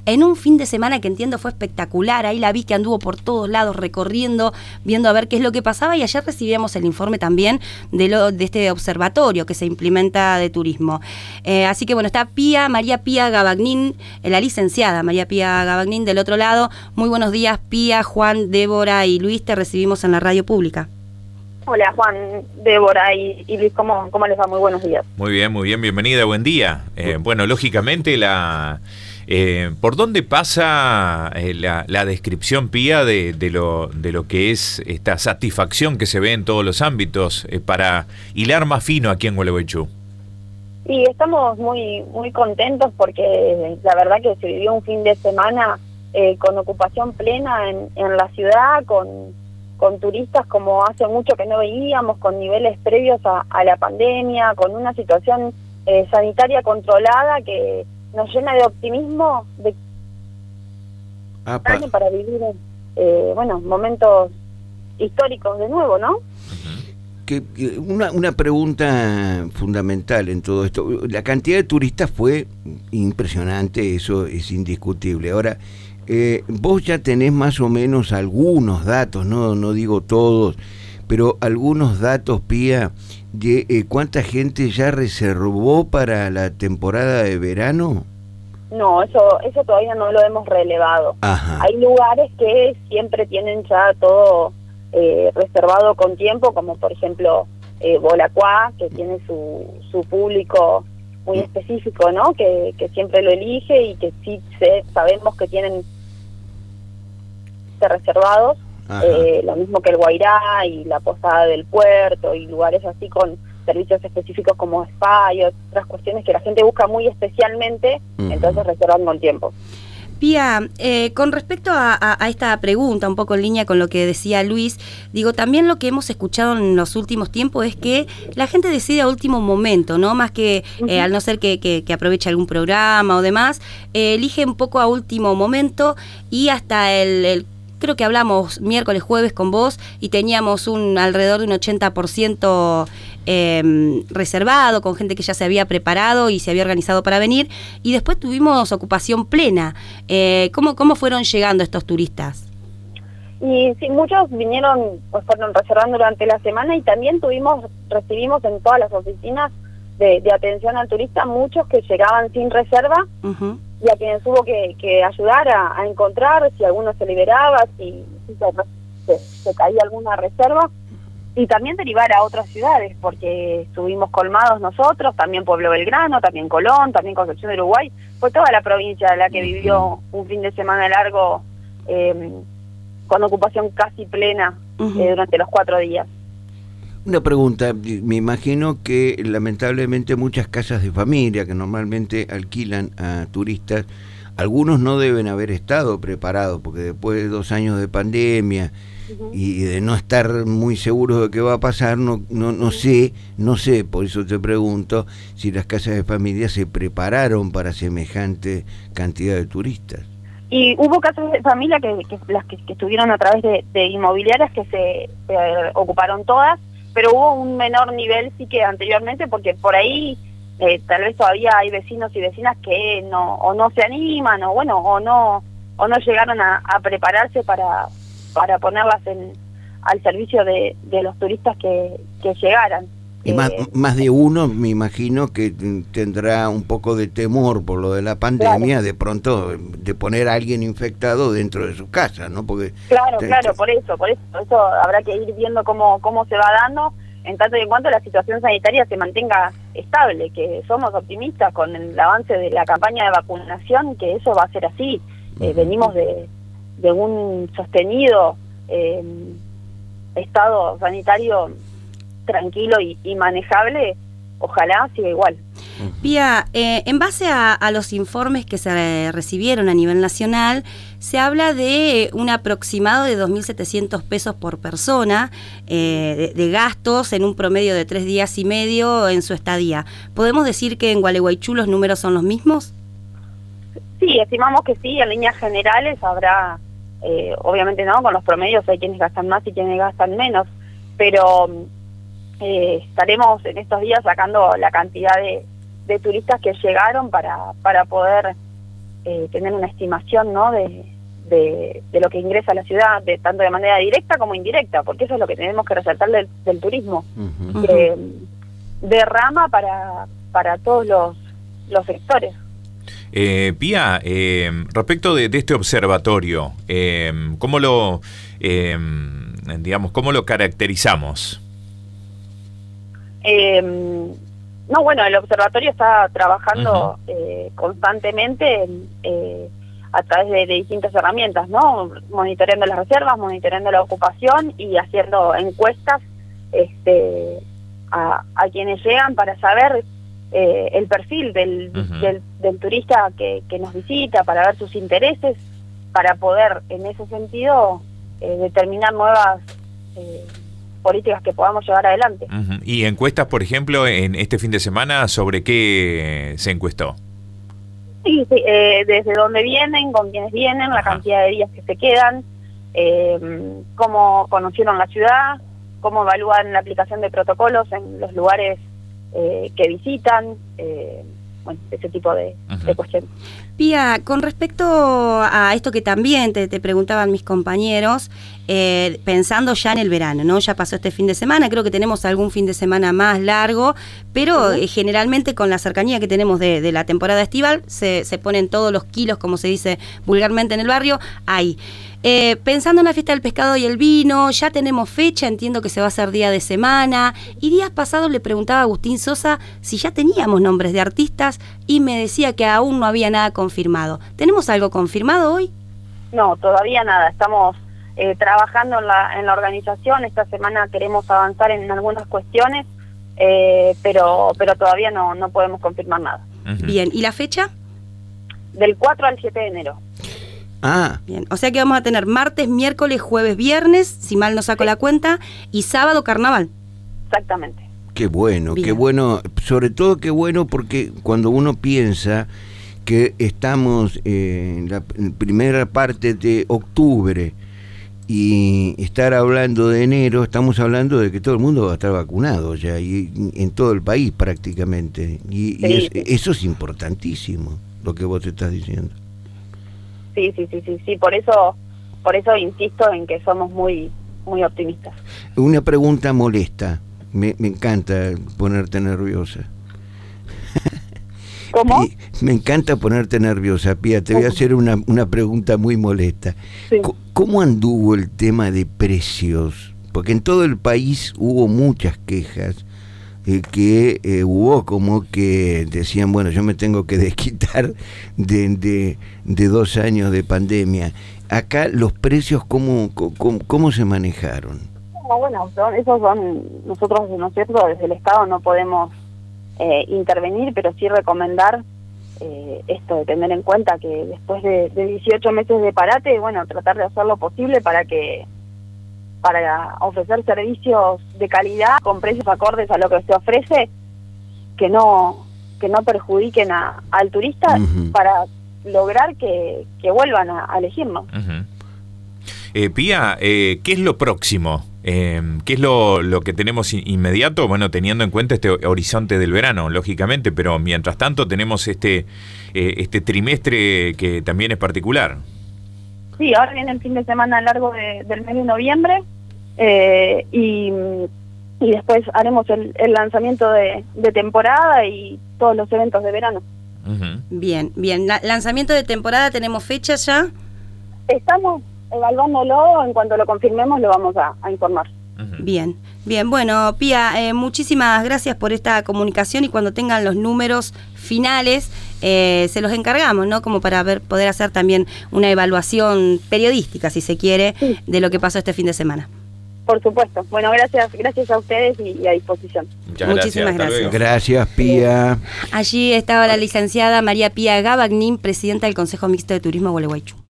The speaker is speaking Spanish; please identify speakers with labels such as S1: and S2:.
S1: en un fin de semana que entiendo fue espectacular. Ahí la vi que anduvo por todos lados recorriendo, viendo a ver qué es lo que pasaba, y ayer recibíamos el informe también de este observatorio que se implementa de turismo. Así que bueno, está María Pía Gabagnin, la licenciada María Pía Gabagnin del otro lado. Muy buenos días, Pía, Juan, Débora y Luis, te recibimos en la radio pública.
S2: Hola Juan, Débora y Luis, ¿cómo les va? Muy buenos días.
S3: Muy bien, bienvenida, buen día. Bueno, lógicamente ¿por dónde pasa la descripción, Pía, de lo que es esta satisfacción que se ve en todos los ámbitos para hilar más fino aquí en Gualeguaychú?
S2: Sí, estamos muy contentos porque la verdad que se vivió un fin de semana con ocupación plena en la ciudad, con turistas como hace mucho que no veíamos, con niveles previos a la pandemia, con una situación sanitaria controlada que nos llena de optimismo para vivir momentos históricos de nuevo, ¿no?
S4: Una pregunta fundamental en todo esto. La cantidad de turistas fue impresionante, eso es indiscutible. Ahora, vos ya tenés más o menos algunos datos, no digo todos, pero algunos datos, Pía, de cuánta gente ya reservó para la temporada de verano.
S2: No, eso todavía no lo hemos relevado.
S4: Ajá.
S2: Hay lugares que siempre tienen ya todo reservado con tiempo, como por ejemplo Bolacuá, que tiene su público muy específico, ¿no? Que siempre lo elige y que sí sabemos que tienen reservados, lo mismo que el Guairá y la Posada del Puerto y lugares así con servicios específicos como spa y otras cuestiones que la gente busca muy especialmente, entonces reservan con tiempo.
S1: Pía, con respecto a esta pregunta, un poco en línea con lo que decía Luis, digo, también lo que hemos escuchado en los últimos tiempos es que la gente decide a último momento, ¿no? Más que, al no ser que aproveche algún programa o demás, elige un poco a último momento, y hasta creo que hablamos miércoles, jueves con vos y teníamos alrededor de un 80% reservado, con gente que ya se había preparado y se había organizado para venir, y después tuvimos ocupación plena. ¿Cómo fueron llegando estos turistas?
S2: Y sí, muchos fueron reservando durante la semana, y también recibimos en todas las oficinas de atención al turista muchos que llegaban sin reserva, y a quienes hubo que ayudar a encontrar si alguno se liberaba, si se caía alguna reserva, y también derivar a otras ciudades, porque estuvimos colmados nosotros, también Pueblo Belgrano, también Colón, también Concepción de Uruguay. Fue toda la provincia la que vivió un fin de semana largo con ocupación casi plena durante los 4 días.
S4: Una pregunta, me imagino que lamentablemente muchas casas de familia que normalmente alquilan a turistas, algunos no deben haber estado preparados, porque después de 2 años de pandemia y de no estar muy seguros de qué va a pasar, no sé, por eso te pregunto si las casas de familia se prepararon para semejante cantidad de turistas.
S2: Y hubo casas de familia las que estuvieron a través de inmobiliarias que se ocuparon todas, pero hubo un menor nivel sí que anteriormente, porque por ahí tal vez todavía hay vecinos y vecinas que no se animan, o no llegaron a prepararse para ponerlas al servicio de los turistas que llegaran.
S4: Y más de uno, me imagino que tendrá un poco de temor por lo de la pandemia, claro, de pronto de poner a alguien infectado dentro de su casa, ¿no? Porque
S2: claro, por eso habrá que ir viendo cómo se va dando, en tanto y en cuanto la situación sanitaria se mantenga estable, que somos optimistas con el avance de la campaña de vacunación, que eso va a ser así. Venimos de un sostenido estado sanitario tranquilo y manejable, ojalá siga igual.
S1: Pía, en base a los informes que se recibieron a nivel nacional, se habla de un aproximado de 2.700 pesos por persona de gastos en un promedio de 3 días y medio en su estadía. ¿Podemos decir que en Gualeguaychú los números son los mismos?
S2: Sí, estimamos que sí, en líneas generales habrá, obviamente no, con los promedios hay quienes gastan más y quienes gastan menos, pero estaremos en estos días sacando la cantidad de turistas que llegaron para poder tener una estimación, ¿no?, de lo que ingresa a la ciudad, tanto de manera directa como indirecta, porque eso es lo que tenemos que resaltar del turismo, que derrama para todos los sectores.
S3: Pía, respecto de este observatorio, ¿cómo lo caracterizamos?
S2: No, bueno, el observatorio está trabajando constantemente a través de distintas herramientas, ¿no? Monitoreando las reservas, monitoreando la ocupación y haciendo encuestas a quienes llegan para saber el perfil del turista que nos visita, para ver sus intereses, para poder, en ese sentido, determinar nuevas políticas que podamos llevar adelante.
S3: Y encuestas, por ejemplo, en este fin de semana, ¿sobre qué se encuestó?
S2: Sí, desde dónde vienen, con quiénes vienen, la cantidad de días que se quedan, cómo conocieron la ciudad, cómo evalúan la aplicación de protocolos en los lugares que visitan, bueno, ese tipo de cuestiones.
S1: Pía, con respecto a esto que también te preguntaban mis compañeros, pensando ya en el verano, ¿no? Ya pasó este fin de semana, creo que tenemos algún fin de semana más largo, pero generalmente con la cercanía que tenemos de la temporada estival, se ponen todos los kilos, como se dice vulgarmente en el barrio, ahí. Pensando en la fiesta del pescado y el vino, ya tenemos fecha, entiendo que se va a hacer día de semana, y días pasados le preguntaba a Agustín Sosa si ya teníamos nombres de artistas y me decía que aún no había nada confirmado. ¿Tenemos algo confirmado hoy?
S2: No, todavía nada, estamos trabajando en la organización. Esta semana queremos avanzar en algunas cuestiones, pero todavía no podemos confirmar nada.
S1: Bien, ¿y la fecha?
S2: Del 4 al 7 de enero.
S1: Bien, o sea que vamos a tener martes, miércoles, jueves, viernes, si mal no saco la cuenta, y sábado carnaval.
S2: Exactamente.
S4: Qué bueno,
S1: Bien.
S4: Qué bueno, sobre todo qué bueno porque cuando uno piensa que estamos en la primera parte de octubre y estar hablando de enero, estamos hablando de que todo el mundo va a estar vacunado ya, y en todo el país prácticamente, y eso es importantísimo, lo que vos estás diciendo.
S2: Sí, por eso insisto en que somos muy optimistas.
S4: Una pregunta molesta, me encanta ponerte nerviosa.
S2: ¿Cómo?
S4: Me encanta ponerte nerviosa, Pía, te voy a hacer una pregunta muy molesta.
S2: Sí.
S4: ¿Cómo anduvo el tema de precios? Porque en todo el país hubo muchas quejas, que hubo como que decían, bueno, yo me tengo que desquitar de 2 años de pandemia. Acá los precios, ¿cómo se manejaron?
S2: Bueno, nosotros, ¿no es cierto?, desde el Estado no podemos intervenir, pero sí recomendar esto de tener en cuenta que después de 18 meses de parate, bueno, tratar de hacer lo posible para ofrecer servicios de calidad con precios acordes a lo que se ofrece, que no perjudiquen al turista, para lograr que vuelvan a elegirnos.
S3: Pía, ¿qué es lo próximo? ¿Qué es lo que tenemos inmediato? Bueno, teniendo en cuenta este horizonte del verano, lógicamente, pero mientras tanto tenemos este trimestre que también es particular.
S2: Sí, ahora viene el fin de semana largo del mes de noviembre, y después haremos el lanzamiento de temporada y todos los eventos de verano.
S1: Bien. Lanzamiento de temporada, ¿tenemos fecha ya?
S2: Estamos evaluándolo, en cuanto lo confirmemos lo vamos a informar.
S1: Bien. Bueno, Pía, muchísimas gracias por esta comunicación, y cuando tengan los números finales se los encargamos, ¿no? Como para poder hacer también una evaluación periodística, si se quiere, de lo que pasó este fin de semana.
S2: Por supuesto. Bueno, gracias a ustedes y a disposición.
S1: Muchísimas gracias.
S4: Gracias, Pía.
S1: Allí estaba la licenciada María Pía Gabagnin, presidenta del Consejo Mixto de Turismo Gualeguaychú.